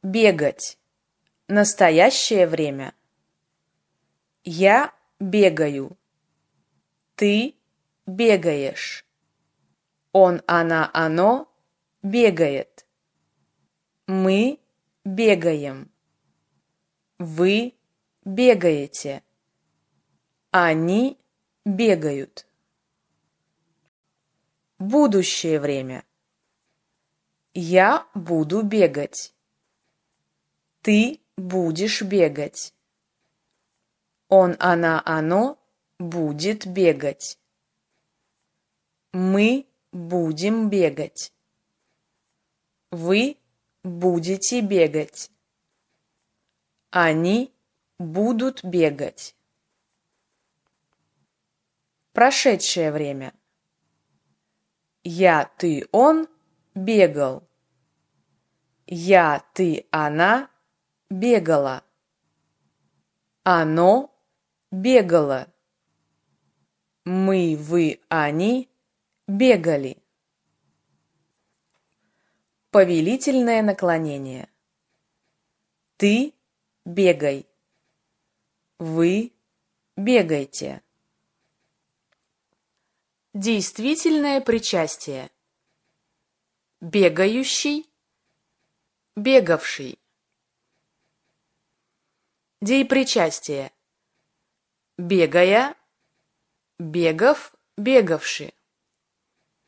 Бегать. Настоящее время. Я бегаю. Ты бегаешь. Он, она, оно бегает. Мы бегаем. Вы бегаете. Они бегают. Будущее время. Я буду бегать. Ты будешь бегать. Он, она, оно будет бегать. Мы будем бегать. Вы будете бегать. Они будут бегать. Прошедшее время. Я, ты, он бегал. Я, ты, она бегала. Оно бегало. Мы, вы, они бегали. Повелительное наклонение. Ты бегай. Вы бегайте. Действительное причастие. Бегающий, бегавший. Деепричастие. Бегая, бегав, бегавший.